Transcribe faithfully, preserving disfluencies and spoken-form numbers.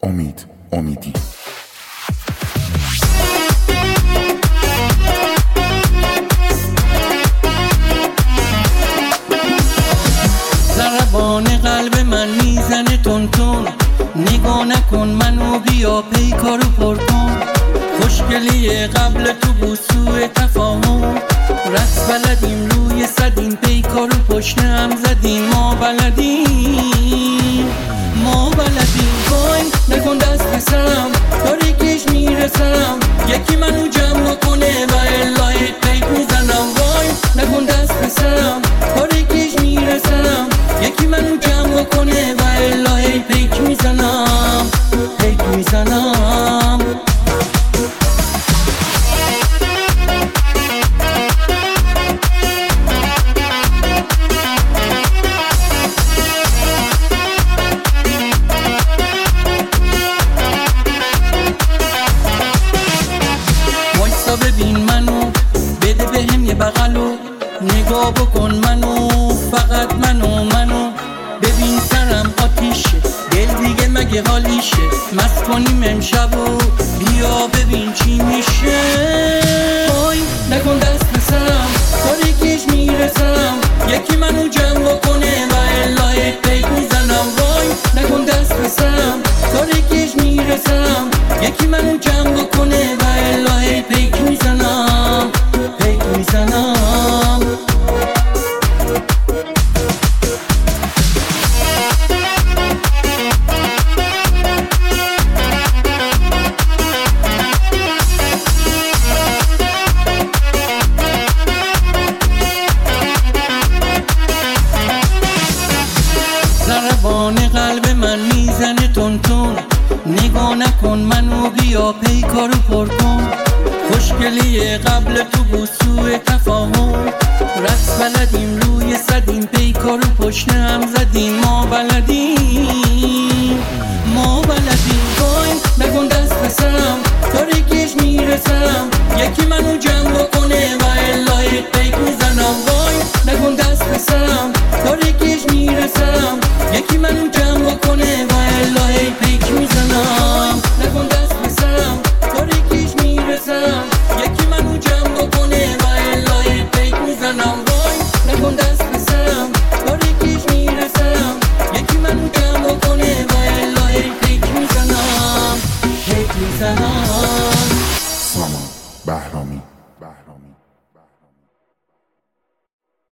امید امیدی. ضربان قلب من میزنه تون تون، نگاه نکن منو بیا پیکارو پر کن. خوشگلی قبل تو بوسوی تفاهم، رقص بلدیم روی صدیم، پیکارو پشت هم زدیم. ما بلدیم ما بلدیم وای نکن دست بسرم، تاریکیش میره سرم، یکی منو جمع کنه و الهی پیک میزنم. وای نکن دست بسرم، تاریکیش میره سرم، یکی منو جمع کنه و الهی پیک میزنم پیک میزنم. ببین منو، بده بهم یه بغلو، نگاه بکن منو، فقط منو منو. ببین سرم آتیشه، دل دیگه مگه حالیشه، مست کنیم امشبو، بیا ببین چی میشه. وای نکن دست بسرم، تاریکیش میره سرم، یکی منو جمع کنه و الهی پیک میزنم. وای نکن دست بسرم، تاریکیش میره سرم، یکی منو جمع کنه و الهی پیک میزنم پیک میزنم. ضربان قلب من میزنه تون تون، نگاه نکن منو بیا پیکارو پر کن. خوشگلی قبل تو بوسوی تفاهم، رقص بلدیم روی صدیم، پیکارو پشت هم زدیم. ما بلدیم ما بلدیم وای نکن دست بسرم، تاریکیش میره سرم، یکی منو جمع کنه و الهی پیک میزنم. وای نکن دست بسرم، تاریکیش میره سرم، یکی منو جمع